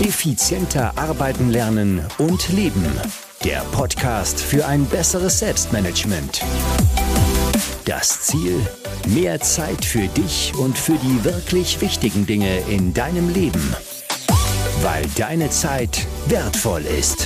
Effizienter arbeiten, lernen und leben. Der Podcast für ein besseres Selbstmanagement. Das Ziel: mehr Zeit für dich und für die wirklich wichtigen Dinge in deinem Leben. Weil deine Zeit wertvoll ist.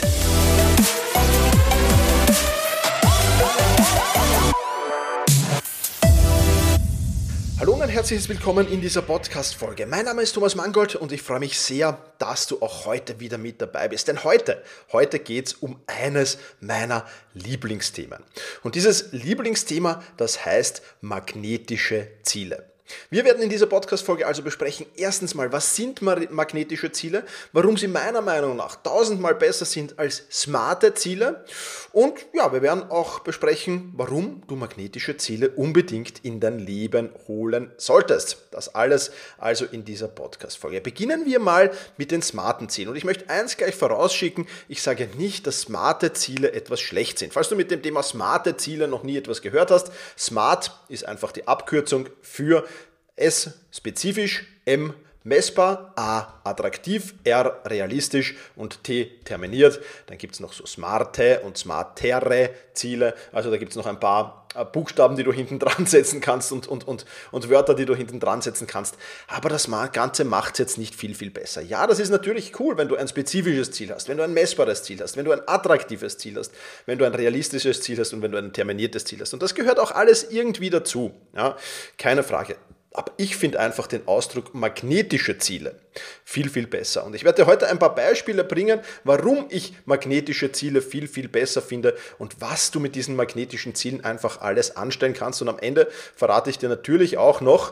Hallo und ein herzliches Willkommen in dieser Podcast-Folge. Mein Name ist Thomas Mangold und ich freue mich sehr, dass du auch heute wieder mit dabei bist. Denn heute geht es um eines meiner Lieblingsthemen. Und dieses Lieblingsthema, das heißt magnetische Ziele. Wir werden in dieser Podcast-Folge also besprechen, erstens mal, was sind magnetische Ziele, warum sie meiner Meinung nach tausendmal besser sind als smarte Ziele und ja, wir werden auch besprechen, warum du magnetische Ziele unbedingt in dein Leben holen solltest. Das alles also in dieser Podcast-Folge. Beginnen wir mal mit den smarten Zielen und ich möchte eins gleich vorausschicken, ich sage nicht, dass smarte Ziele etwas schlecht sind. Falls du mit dem Thema smarte Ziele noch nie etwas gehört hast, smart ist einfach die Abkürzung für S spezifisch, M messbar, A attraktiv, R realistisch und T terminiert. Dann gibt es noch so smarte und smartere Ziele. Also da gibt es noch ein paar Buchstaben, die du hinten dran setzen kannst und Wörter, die du hinten dran setzen kannst. Aber das Ganze macht es jetzt nicht viel besser. Ja, das ist natürlich cool, wenn du ein spezifisches Ziel hast, wenn du ein messbares Ziel hast, wenn du ein attraktives Ziel hast, wenn du ein realistisches Ziel hast und wenn du ein terminiertes Ziel hast. Und das gehört auch alles irgendwie dazu. Ja, keine Frage. Aber ich finde einfach den Ausdruck magnetische Ziele viel besser. Und ich werde dir heute ein paar Beispiele bringen, warum ich magnetische Ziele viel besser finde und was du mit diesen magnetischen Zielen einfach alles anstellen kannst. Und am Ende verrate ich dir natürlich auch noch,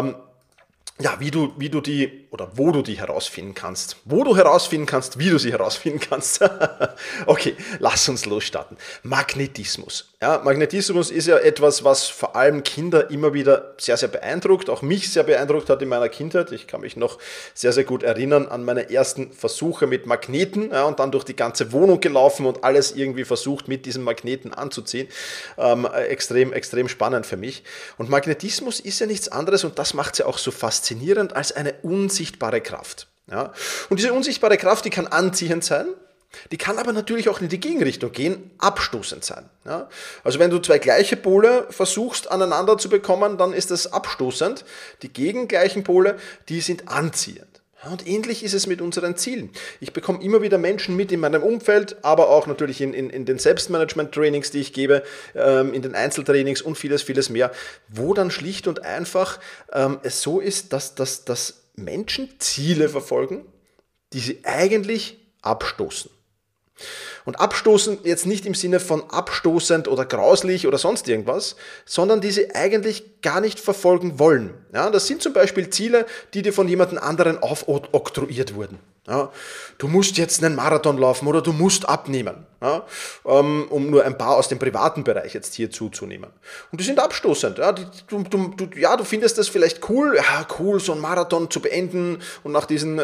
wie du die oder wo du die herausfinden kannst. Wo du herausfinden kannst, wie du sie herausfinden kannst. Okay, lass uns losstarten. Magnetismus. Ja, Magnetismus ist ja etwas, was vor allem Kinder immer wieder sehr beeindruckt, auch mich sehr beeindruckt hat in meiner Kindheit. Ich kann mich noch sehr gut erinnern an meine ersten Versuche mit Magneten, ja, und dann durch die ganze Wohnung gelaufen und alles irgendwie versucht mit diesen Magneten anzuziehen. Extrem spannend für mich. Und Magnetismus ist ja nichts anderes und das macht es ja auch so faszinierend als eine unsichtbare Kraft. Ja? Und diese unsichtbare Kraft, die kann anziehend sein, die kann aber natürlich auch in die Gegenrichtung gehen, abstoßend sein. Ja? Also wenn du zwei gleiche Pole versuchst aneinander zu bekommen, dann ist das abstoßend. Die gegengleichen Pole, die sind anziehend. Und ähnlich ist es mit unseren Zielen. Ich bekomme immer wieder Menschen mit in meinem Umfeld, aber auch natürlich in den Selbstmanagement-Trainings, die ich gebe, in den Einzeltrainings und vieles mehr, wo dann schlicht und einfach es so ist, dass Menschen Ziele verfolgen, die sie eigentlich abstoßen. Und abstoßen jetzt nicht im Sinne von abstoßend oder grauslich oder sonst irgendwas, sondern die sie eigentlich gar nicht verfolgen wollen. Ja, das sind zum Beispiel Ziele, die dir von jemand anderen aufoktroyiert wurden. Ja, du musst jetzt einen Marathon laufen oder du musst abnehmen, ja, um nur ein paar aus dem privaten Bereich jetzt hier zuzunehmen. Und die sind abstoßend. Ja, du findest das vielleicht cool, so einen Marathon zu beenden und nach diesen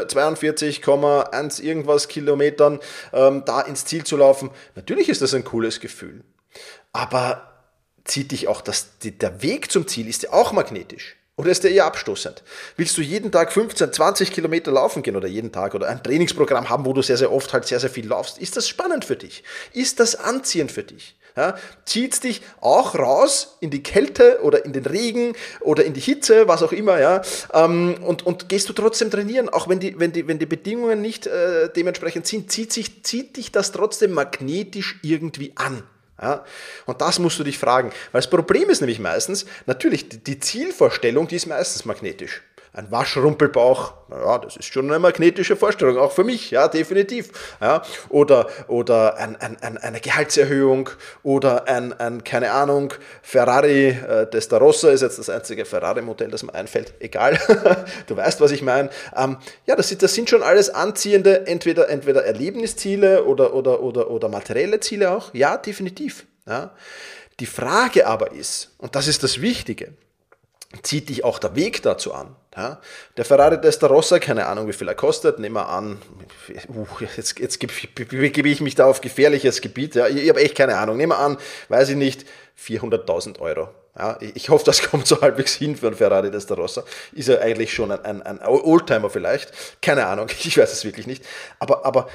42,1 irgendwas Kilometern da ins Ziel zu laufen. Natürlich ist das ein cooles Gefühl. Aber zieht dich auch der Weg zum Ziel ist ja auch magnetisch. Oder ist der eher abstoßend? Willst du jeden Tag 15, 20 Kilometer laufen gehen oder jeden Tag oder ein Trainingsprogramm haben, wo du sehr oft halt sehr viel laufst? Ist das spannend für dich? Ist das anziehend für dich? Ja, zieht's dich auch raus in die Kälte oder in den Regen oder in die Hitze, was auch immer, ja, und gehst du trotzdem trainieren, auch wenn die Bedingungen nicht dementsprechend sind, zieht dich das trotzdem magnetisch irgendwie an. Ja, und das musst du dich fragen, weil das Problem ist nämlich meistens, natürlich die Zielvorstellung, die ist meistens magnetisch. Ein Waschrumpelbauch, naja, das ist schon eine magnetische Vorstellung, auch für mich, ja, definitiv. Ja, oder eine Gehaltserhöhung oder keine Ahnung, Ferrari Testarossa ist jetzt das einzige Ferrari-Modell, das mir einfällt, egal, du weißt, was ich meine. Das sind schon alles anziehende, entweder Erlebnisziele oder materielle Ziele auch, ja, definitiv. Ja. Die Frage aber ist, und das ist das Wichtige, zieht dich auch der Weg dazu an. Ja? Der Ferrari Testarossa, keine Ahnung, wie viel er kostet, nehmen wir an, jetzt begebe ich mich da auf gefährliches Gebiet, ja? Ich habe echt keine Ahnung, nehmen wir an, weiß ich nicht, 400.000 Euro. Ja, ich hoffe, das kommt so halbwegs hin für einen Ferrari Testarossa. Ist ja eigentlich schon ein Oldtimer vielleicht. Keine Ahnung, ich weiß es wirklich nicht. Aber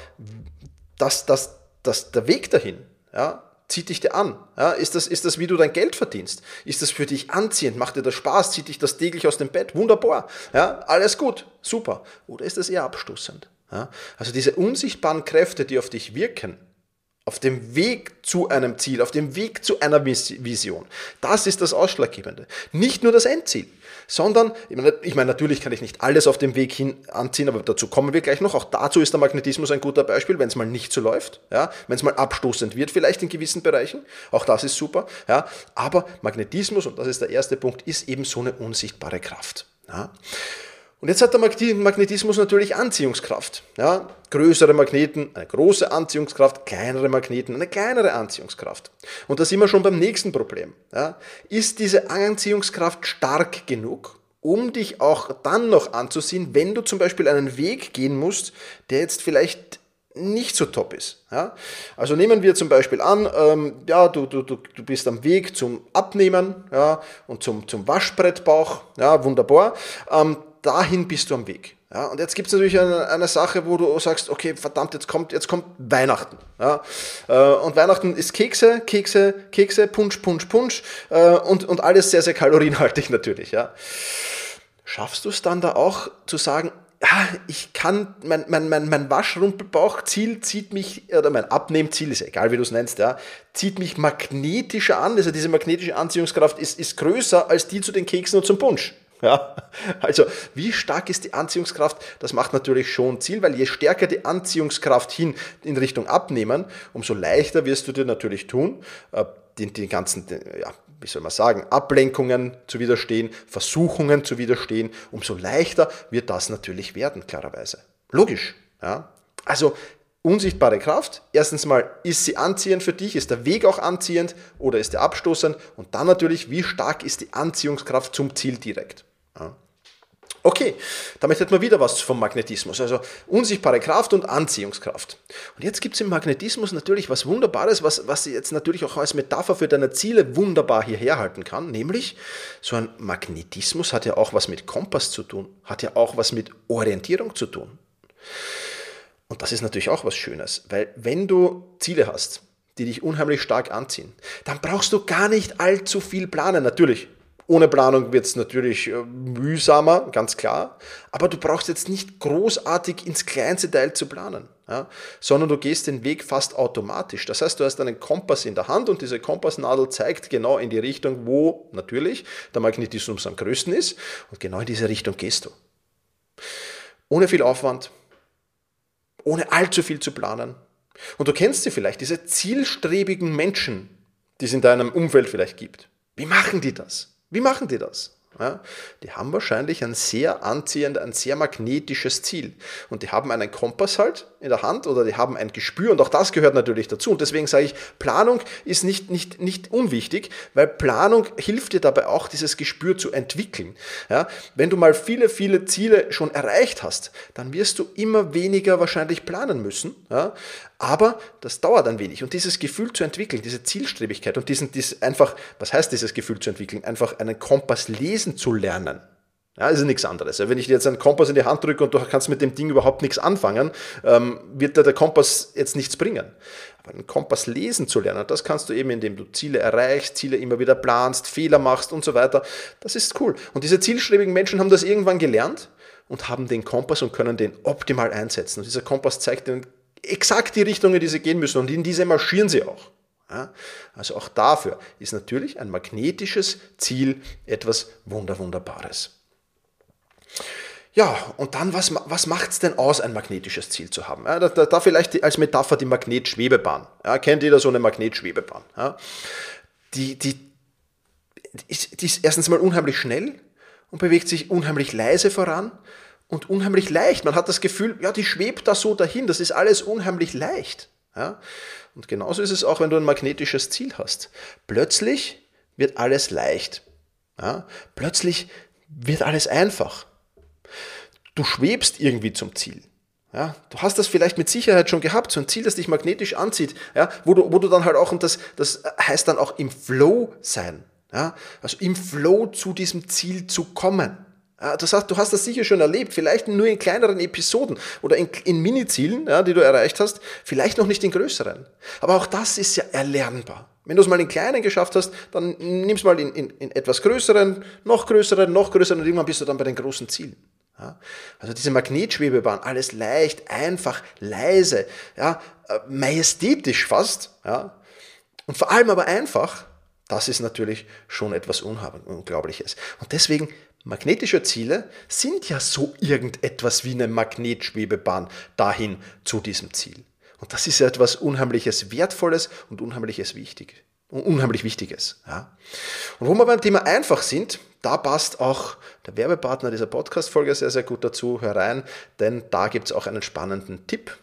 der Weg dahin, ja, zieht dich dir an. Ja, ist das, wie du dein Geld verdienst? Ist das für dich anziehend? Macht dir das Spaß? Zieht dich das täglich aus dem Bett? Wunderbar. Ja, alles gut, super. Oder ist das eher abstoßend? Ja, also diese unsichtbaren Kräfte, die auf dich wirken, auf dem Weg zu einem Ziel, auf dem Weg zu einer Vision. Das ist das Ausschlaggebende. Nicht nur das Endziel, sondern, ich meine, natürlich kann ich nicht alles auf dem Weg hin anziehen, aber dazu kommen wir gleich noch. Auch dazu ist der Magnetismus ein guter Beispiel, wenn es mal nicht so läuft, ja, wenn es mal abstoßend wird, vielleicht in gewissen Bereichen. Auch das ist super. Ja, aber Magnetismus, und das ist der erste Punkt, ist eben so eine unsichtbare Kraft. Ja. Und jetzt hat der Magnetismus natürlich Anziehungskraft. Ja, größere Magneten, eine große Anziehungskraft, kleinere Magneten, eine kleinere Anziehungskraft. Und da sind wir schon beim nächsten Problem. Ja, ist diese Anziehungskraft stark genug, um dich auch dann noch anzuziehen, wenn du zum Beispiel einen Weg gehen musst, der jetzt vielleicht nicht so top ist. Ja? Also nehmen wir zum Beispiel an, du bist am Weg zum Abnehmen, ja, und zum Waschbrettbauch, ja, wunderbar. Dahin bist du am Weg. Ja, und jetzt gibt es natürlich eine Sache, wo du sagst, okay, verdammt, jetzt kommt Weihnachten. Ja, und Weihnachten ist Kekse, Punsch, und alles sehr, sehr kalorienhaltig natürlich. Ja. Schaffst du es dann da auch zu sagen, ja, ich kann, mein Waschrumpelbauchziel zieht mich, oder mein Abnehmziel, ist ja egal, wie du es nennst, ja, zieht mich magnetischer an. Also diese magnetische Anziehungskraft ist größer als die zu den Keksen und zum Punsch. Ja, also wie stark ist die Anziehungskraft? Das macht natürlich schon Ziel, weil je stärker die Anziehungskraft hin in Richtung Abnehmen, umso leichter wirst du dir natürlich tun, die ganzen, ja, wie soll man sagen, Ablenkungen zu widerstehen, Versuchungen zu widerstehen, umso leichter wird das natürlich werden, klarerweise. Logisch. Ja? Also unsichtbare Kraft, erstens mal, ist sie anziehend für dich, ist der Weg auch anziehend oder ist er abstoßend? Und dann natürlich, wie stark ist die Anziehungskraft zum Ziel direkt? Ja. Okay, damit hätten wir wieder was vom Magnetismus, also unsichtbare Kraft und Anziehungskraft. Und jetzt gibt es im Magnetismus natürlich was Wunderbares, was sie jetzt natürlich auch als Metapher für deine Ziele wunderbar hierher halten kann, nämlich so ein Magnetismus hat ja auch was mit Kompass zu tun, hat ja auch was mit Orientierung zu tun. Und das ist natürlich auch was Schönes, weil wenn du Ziele hast, die dich unheimlich stark anziehen, dann brauchst du gar nicht allzu viel planen, natürlich. Ohne Planung wird es natürlich mühsamer, ganz klar, aber du brauchst jetzt nicht großartig ins kleinste Teil zu planen, ja, sondern du gehst den Weg fast automatisch. Das heißt, du hast einen Kompass in der Hand und diese Kompassnadel zeigt genau in die Richtung, wo natürlich der Magnetismus am größten ist und genau in diese Richtung gehst du. Ohne viel Aufwand, ohne allzu viel zu planen. Und du kennst sie vielleicht, diese zielstrebigen Menschen, die es in deinem Umfeld vielleicht gibt. Wie machen die das? Ja, die haben wahrscheinlich ein sehr anziehendes, ein sehr magnetisches Ziel. Und die haben einen Kompass halt in der Hand oder die haben ein Gespür und auch das gehört natürlich dazu. Und deswegen sage ich, Planung ist nicht unwichtig, weil Planung hilft dir dabei auch, dieses Gespür zu entwickeln. Ja, wenn du mal viele Ziele schon erreicht hast, dann wirst du immer weniger wahrscheinlich planen müssen. Ja, aber das dauert ein wenig. Und dieses Gefühl zu entwickeln, diese Zielstrebigkeit und einfach, was heißt dieses Gefühl zu entwickeln? Einfach einen Kompass lesen zu lernen. Ja, ist nichts anderes. Wenn ich dir jetzt einen Kompass in die Hand drücke und du kannst mit dem Ding überhaupt nichts anfangen, wird dir der Kompass jetzt nichts bringen. Aber einen Kompass lesen zu lernen, das kannst du eben, indem du Ziele erreichst, Ziele immer wieder planst, Fehler machst und so weiter. Das ist cool. Und diese zielstrebigen Menschen haben das irgendwann gelernt und haben den Kompass und können den optimal einsetzen. Und dieser Kompass zeigt ihnen exakt die Richtung, in die sie gehen müssen und in diese marschieren sie auch. Ja, also auch dafür ist natürlich ein magnetisches Ziel etwas Wunderbares. Ja, und dann, was macht es denn aus, ein magnetisches Ziel zu haben? Ja, da vielleicht als Metapher die Magnetschwebebahn. Ja, kennt jeder so eine Magnetschwebebahn? Ja, die ist erstens mal unheimlich schnell und bewegt sich unheimlich leise voran und unheimlich leicht. Man hat das Gefühl, ja, die schwebt da so dahin, das ist alles unheimlich leicht. Ja? Und genauso ist es auch, wenn du ein magnetisches Ziel hast. Plötzlich wird alles leicht. Ja? Plötzlich wird alles einfach. Du schwebst irgendwie zum Ziel. Ja? Du hast das vielleicht mit Sicherheit schon gehabt, so ein Ziel, das dich magnetisch anzieht, ja? wo du dann halt auch, und das heißt dann auch im Flow sein. Ja? Also im Flow zu diesem Ziel zu kommen. Ja, du hast das sicher schon erlebt, vielleicht nur in kleineren Episoden oder in Mini-Zielen, ja, die du erreicht hast, vielleicht noch nicht in größeren. Aber auch das ist ja erlernbar. Wenn du es mal in kleinen geschafft hast, dann nimm es mal in etwas größeren, noch größeren und irgendwann bist du dann bei den großen Zielen. Ja, also diese Magnetschwebebahn, alles leicht, einfach, leise, ja, majestätisch fast, ja, und vor allem aber einfach, das ist natürlich schon etwas Unglaubliches. Und deswegen, magnetische Ziele sind ja so irgendetwas wie eine Magnetschwebebahn dahin zu diesem Ziel. Und das ist ja etwas Unheimliches Wertvolles und unheimlich Wichtiges. Ja. Und wo wir beim Thema einfach sind, da passt auch der Werbepartner dieser Podcast-Folge sehr, sehr gut dazu. Hör rein, denn da gibt es auch einen spannenden Tipp.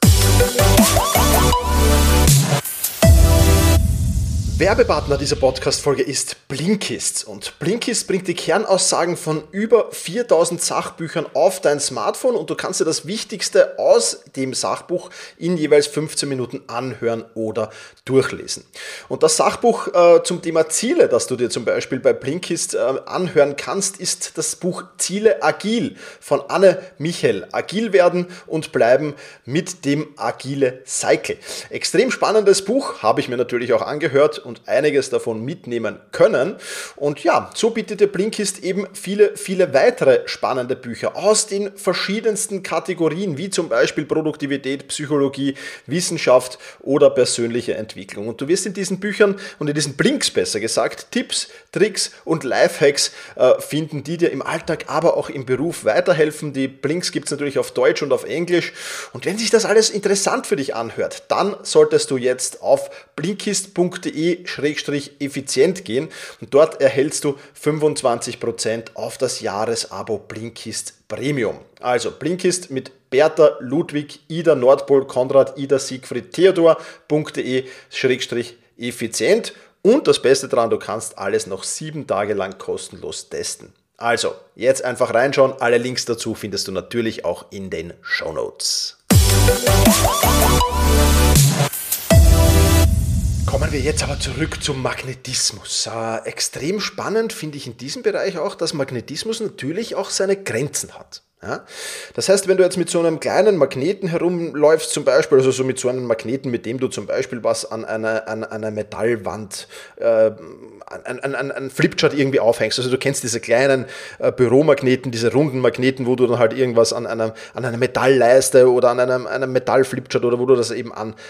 Werbepartner dieser Podcast-Folge ist Blinkist. Und Blinkist bringt die Kernaussagen von über 4000 Sachbüchern auf dein Smartphone und du kannst dir das Wichtigste aus dem Sachbuch in jeweils 15 Minuten anhören oder durchlesen. Und das Sachbuch zum Thema Ziele, das du dir zum Beispiel bei Blinkist anhören kannst, ist das Buch Ziele agil von Anne Michel. Agil werden und bleiben mit dem Agile Cycle. Extrem spannendes Buch, habe ich mir natürlich auch angehört und einiges davon mitnehmen können. Und ja, so bietet der Blinkist eben viele, viele weitere spannende Bücher aus den verschiedensten Kategorien, wie zum Beispiel Produktivität, Psychologie, Wissenschaft oder persönliche Entwicklung. Und du wirst in diesen Büchern und in diesen Blinks besser gesagt, Tipps, Tricks und Lifehacks finden, die dir im Alltag, aber auch im Beruf weiterhelfen. Die Blinks gibt es natürlich auf Deutsch und auf Englisch. Und wenn sich das alles interessant für dich anhört, dann solltest du jetzt auf blinkist.de/effizient gehen und dort erhältst du 25% auf das Jahresabo Blinkist Premium. Also Blinkist mit Bertha, Ludwig, Ida, Nordpol, Konrad, Ida, Siegfried, Theodor.de/effizient und das Beste daran, du kannst alles noch 7 Tage lang kostenlos testen. Also, jetzt einfach reinschauen, alle Links dazu findest du natürlich auch in den Shownotes. Kommen wir jetzt aber zurück zum Magnetismus. Extrem spannend finde ich in diesem Bereich auch, dass Magnetismus natürlich auch seine Grenzen hat. Ja? Das heißt, wenn du jetzt mit so einem kleinen Magneten herumläufst, zum Beispiel, also so mit so einem Magneten, mit dem du zum Beispiel was an einer Metallwand, ein Flipchart irgendwie aufhängst, also du kennst diese kleinen Büromagneten, diese runden Magneten, wo du dann halt irgendwas an einer Metallleiste oder an einem Metallflipchart oder wo du das eben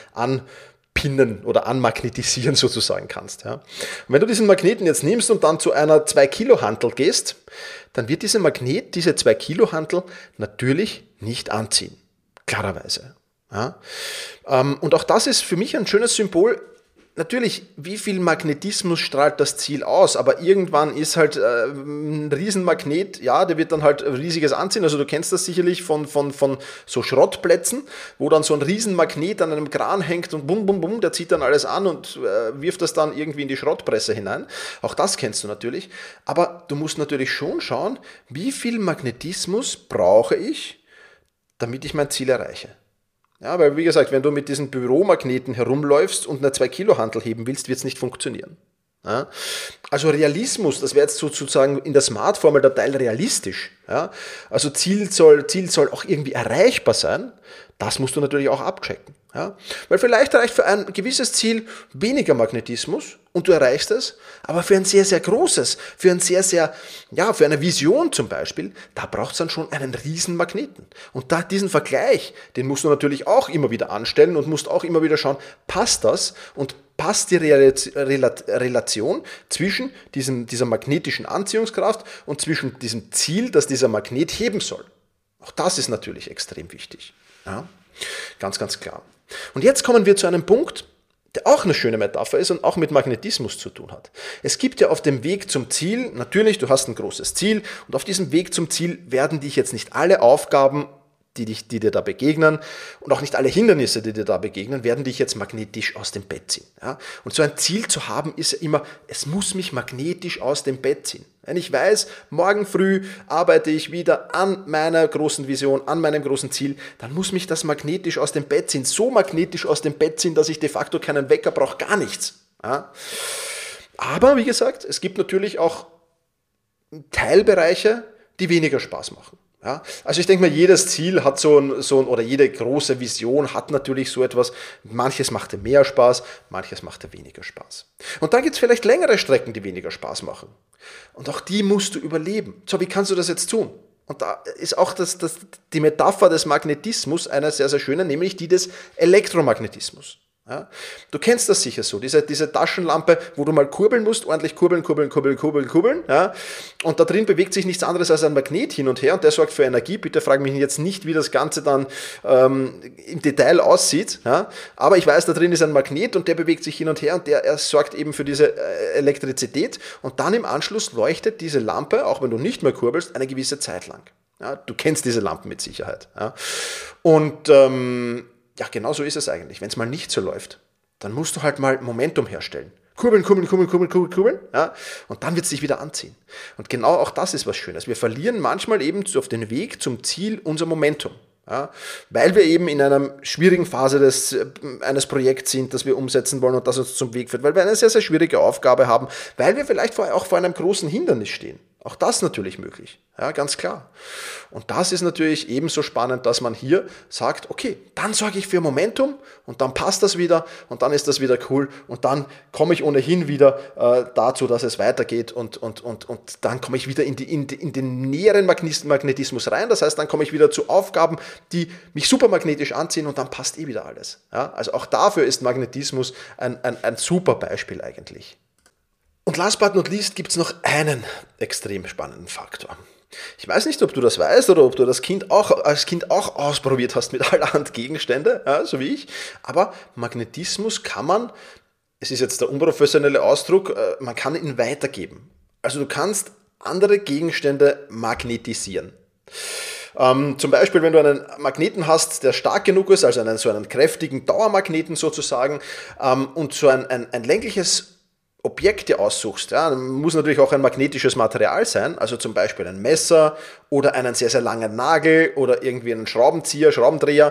anpinnen oder anmagnetisieren sozusagen kannst. Ja. Und wenn du diesen Magneten jetzt nimmst und dann zu einer 2-Kilo-Hantel gehst, dann wird dieser Magnet, diese 2-Kilo-Hantel natürlich nicht anziehen. Klarerweise. Ja. Und auch das ist für mich ein schönes Symbol. Natürlich, wie viel Magnetismus strahlt das Ziel aus, aber irgendwann ist halt ein Riesenmagnet, ja, der wird dann halt riesiges anziehen, also du kennst das sicherlich von so Schrottplätzen, wo dann so ein Riesenmagnet an einem Kran hängt und bum, bum, bum, der zieht dann alles an und wirft das dann irgendwie in die Schrottpresse hinein. Auch das kennst du natürlich, aber du musst natürlich schon schauen, wie viel Magnetismus brauche ich, damit ich mein Ziel erreiche. Ja, weil wie gesagt, wenn du mit diesen Büromagneten herumläufst und eine 2-Kilo-Hantel heben willst, wird es nicht funktionieren. Ja? Also Realismus, das wäre jetzt sozusagen in der Smart-Formel der Teil realistisch. Ja? Also Ziel soll auch irgendwie erreichbar sein, das musst du natürlich auch abchecken. Ja? Weil vielleicht reicht für ein gewisses Ziel weniger Magnetismus und du erreichst es, aber für ein sehr, sehr großes, für eine Vision zum Beispiel, da braucht es dann schon einen riesen Magneten. Und diesen Vergleich, den musst du natürlich auch immer wieder anstellen und musst auch immer wieder schauen, passt das und passt die Relation zwischen dieser magnetischen Anziehungskraft und zwischen diesem Ziel, das dieser Magnet heben soll. Auch das ist natürlich extrem wichtig. Ja? Ganz, ganz klar. Und jetzt kommen wir zu einem Punkt, der auch eine schöne Metapher ist und auch mit Magnetismus zu tun hat. Es gibt ja auf dem Weg zum Ziel, natürlich, du hast ein großes Ziel und auf diesem Weg zum Ziel werden dich jetzt nicht alle Aufgaben, die dir da begegnen und auch nicht alle Hindernisse, die dir da begegnen, werden dich jetzt magnetisch aus dem Bett ziehen. Ja? Und so ein Ziel zu haben, ist ja immer, es muss mich magnetisch aus dem Bett ziehen. Wenn ich weiß, morgen früh arbeite ich wieder an meiner großen Vision, an meinem großen Ziel, dann muss mich das magnetisch aus dem Bett ziehen. So magnetisch aus dem Bett ziehen, dass ich de facto keinen Wecker brauche, gar nichts. Ja? Aber wie gesagt, es gibt natürlich auch Teilbereiche, die weniger Spaß machen. Ja, also ich denke mal, jedes Ziel hat oder jede große Vision hat natürlich so etwas. Manches macht dir mehr Spaß, manches macht dir weniger Spaß. Und dann gibt es vielleicht längere Strecken, die weniger Spaß machen. Und auch die musst du überleben. So, wie kannst du das jetzt tun? Und da ist auch die Metapher des Magnetismus eine sehr, sehr schöne, nämlich die des Elektromagnetismus. Ja, du kennst das sicher so, diese Taschenlampe, wo du mal kurbeln musst, ordentlich kurbeln, ja, und da drin bewegt sich nichts anderes als ein Magnet hin und her und der sorgt für Energie. Bitte frag mich jetzt nicht, wie das Ganze dann im Detail aussieht, ja, aber ich weiß, da drin ist ein Magnet und der bewegt sich hin und her und er sorgt eben für diese Elektrizität und dann im Anschluss leuchtet diese Lampe, auch wenn du nicht mehr kurbelst, eine gewisse Zeit lang. Ja, du kennst diese Lampen mit Sicherheit. Ja. Und ja, genau so ist es eigentlich. Wenn es mal nicht so läuft, dann musst du halt mal Momentum herstellen. Kurbeln, ja, und dann wird es dich wieder anziehen. Und genau auch das ist was Schönes. Wir verlieren manchmal eben auf den Weg zum Ziel unser Momentum. Ja, weil wir eben in einer schwierigen Phase eines Projekts sind, das wir umsetzen wollen und das uns zum Weg führt, weil wir eine sehr, sehr schwierige Aufgabe haben, weil wir vielleicht auch vor einem großen Hindernis stehen. Auch das natürlich möglich, ja, ganz klar. Und das ist natürlich ebenso spannend, dass man hier sagt, okay, dann sorge ich für Momentum und dann passt das wieder und dann ist das wieder cool und dann komme ich ohnehin wieder dazu, dass es weitergeht und dann komme ich wieder in den näheren Magnetismus rein. Das heißt, dann komme ich wieder zu Aufgaben, die mich supermagnetisch anziehen und dann passt wieder alles. Ja, also auch dafür ist Magnetismus ein super Beispiel eigentlich. Und last but not least gibt es noch einen extrem spannenden Faktor. Ich weiß nicht, ob du das weißt oder ob du das als Kind auch ausprobiert hast mit allerhand Gegenstände, ja, so wie ich, aber Magnetismus kann man, es ist jetzt der unprofessionelle Ausdruck, man kann ihn weitergeben. Also du kannst andere Gegenstände magnetisieren. Zum Beispiel, wenn du einen Magneten hast, der stark genug ist, also so einen kräftigen Dauermagneten sozusagen, und so ein längliches Objekte aussuchst, ja, muss natürlich auch ein magnetisches Material sein, also zum Beispiel ein Messer oder einen sehr, sehr langen Nagel oder irgendwie einen Schraubenzieher, Schraubendreher,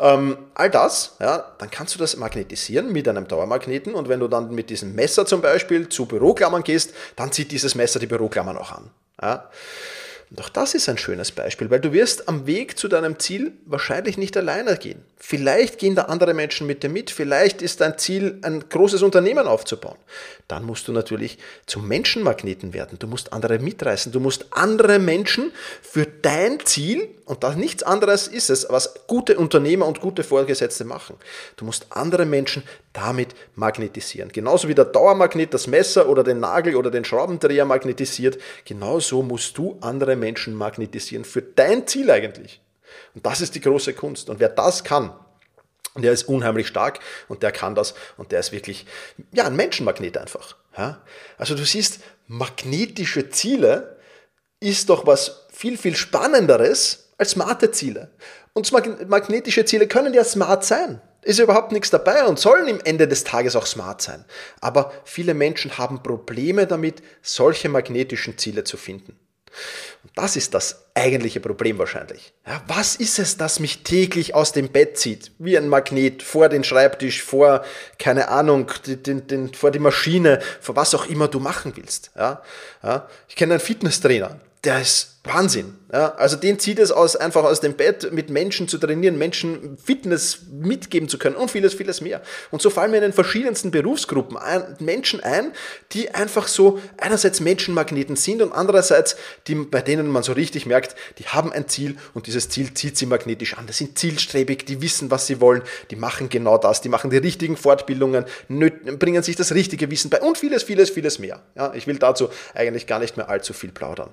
all das, ja, dann kannst du das magnetisieren mit einem Dauermagneten und wenn du dann mit diesem Messer zum Beispiel zu Büroklammern gehst, dann zieht dieses Messer die Büroklammern auch an. Ja. Und auch das ist ein schönes Beispiel, weil du wirst am Weg zu deinem Ziel wahrscheinlich nicht alleine gehen. Vielleicht gehen da andere Menschen mit dir mit, vielleicht ist dein Ziel, ein großes Unternehmen aufzubauen. Dann musst du natürlich zum Menschenmagneten werden. Du musst andere mitreißen, du musst andere Menschen für dein Ziel, und das nichts anderes ist es, was gute Unternehmer und gute Vorgesetzte machen. Du musst andere Menschen damit magnetisieren. Genauso wie der Dauermagnet das Messer oder den Nagel oder den Schraubendreher magnetisiert, genauso musst du andere Menschen magnetisieren für dein Ziel eigentlich. Und das ist die große Kunst. Und wer das kann, der ist unheimlich stark und der kann das und der ist wirklich, ja, ein Menschenmagnet einfach. Ja? Also du siehst, magnetische Ziele ist doch was viel, viel Spannenderes als smarte Ziele. Und magnetische Ziele können ja smart sein. Ist überhaupt nichts dabei und sollen im Ende des Tages auch smart sein. Aber viele Menschen haben Probleme damit, solche magnetischen Ziele zu finden. Und das ist das eigentliche Problem wahrscheinlich. Ja, was ist es, das mich täglich aus dem Bett zieht? Wie ein Magnet vor den Schreibtisch, vor, keine Ahnung, vor die Maschine, vor was auch immer du machen willst. Ja, ich kenne einen Fitnesstrainer, der ist Wahnsinn. Ja, also den zieht es einfach aus dem Bett, mit Menschen zu trainieren, Menschen Fitness mitgeben zu können und vieles, vieles mehr. Und so fallen mir in den verschiedensten Berufsgruppen Menschen ein, die einfach so einerseits Menschenmagneten sind und andererseits, bei denen man so richtig merkt, die haben ein Ziel und dieses Ziel zieht sie magnetisch an. Das sind zielstrebig, die wissen, was sie wollen, die machen genau das, die machen die richtigen Fortbildungen, bringen sich das richtige Wissen bei und vieles, vieles, vieles mehr. Ja, ich will dazu eigentlich gar nicht mehr allzu viel plaudern.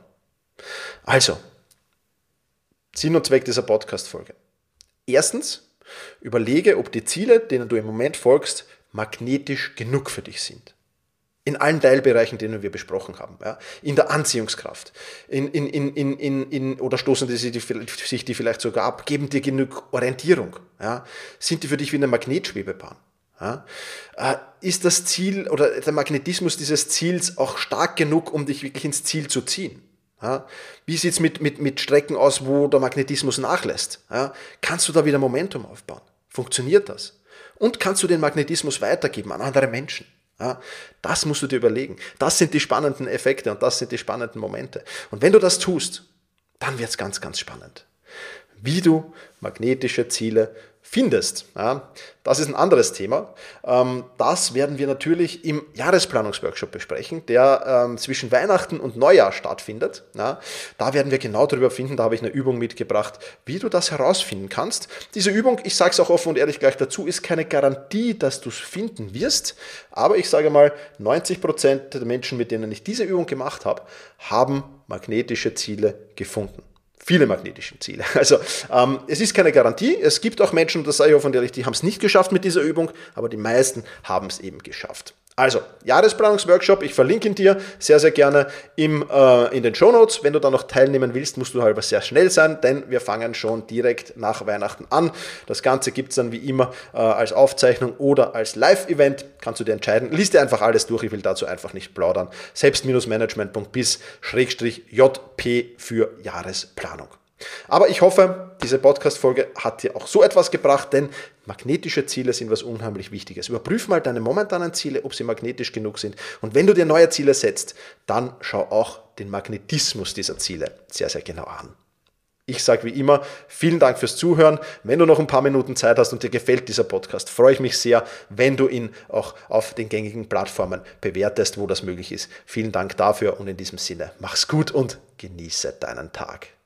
Also, Sinn und Zweck dieser Podcast-Folge. Erstens, überlege, ob die Ziele, denen du im Moment folgst, magnetisch genug für dich sind. In allen Teilbereichen, denen wir besprochen haben. Ja. In der Anziehungskraft. Oder stoßen sich die vielleicht sogar ab? Geben dir genug Orientierung? Ja. Sind die für dich wie eine Magnetschwebebahn? Ja. Ist das Ziel oder der Magnetismus dieses Ziels auch stark genug, um dich wirklich ins Ziel zu ziehen? Ja, wie sieht es mit Strecken aus, wo der Magnetismus nachlässt? Ja, kannst du da wieder Momentum aufbauen? Funktioniert das? Und kannst du den Magnetismus weitergeben an andere Menschen? Ja, das musst du dir überlegen. Das sind die spannenden Effekte und das sind die spannenden Momente. Und wenn du das tust, dann wird es ganz, ganz spannend. Wie du magnetische Ziele findest. Ja, das ist ein anderes Thema. Das werden wir natürlich im Jahresplanungsworkshop besprechen, der zwischen Weihnachten und Neujahr stattfindet. Ja, da werden wir genau darüber finden, da habe ich eine Übung mitgebracht, wie du das herausfinden kannst. Diese Übung, ich sage es auch offen und ehrlich gleich dazu, ist keine Garantie, dass du es finden wirst, aber ich sage mal, 90% der Menschen, mit denen ich diese Übung gemacht habe, haben magnetische Ziele gefunden. Viele magnetische Ziele. Also es ist keine Garantie. Es gibt auch Menschen, und das sage ich offen und ehrlich, die haben es nicht geschafft mit dieser Übung, aber die meisten haben es eben geschafft. Also, Jahresplanungsworkshop, ich verlinke ihn dir sehr, sehr gerne in den Shownotes. Wenn du da noch teilnehmen willst, musst du halt sehr schnell sein, denn wir fangen schon direkt nach Weihnachten an. Das Ganze gibt es dann wie immer als Aufzeichnung oder als Live-Event. Kannst du dir entscheiden. Lies dir einfach alles durch, ich will dazu einfach nicht plaudern. selbst-management.bis/JP für Jahresplanung. Aber ich hoffe, diese Podcast-Folge hat dir auch so etwas gebracht, denn magnetische Ziele sind was unheimlich Wichtiges. Überprüf mal deine momentanen Ziele, ob sie magnetisch genug sind. Und wenn du dir neue Ziele setzt, dann schau auch den Magnetismus dieser Ziele sehr, sehr genau an. Ich sage wie immer, vielen Dank fürs Zuhören. Wenn du noch ein paar Minuten Zeit hast und dir gefällt dieser Podcast, freue ich mich sehr, wenn du ihn auch auf den gängigen Plattformen bewertest, wo das möglich ist. Vielen Dank dafür und in diesem Sinne, mach's gut und genieße deinen Tag.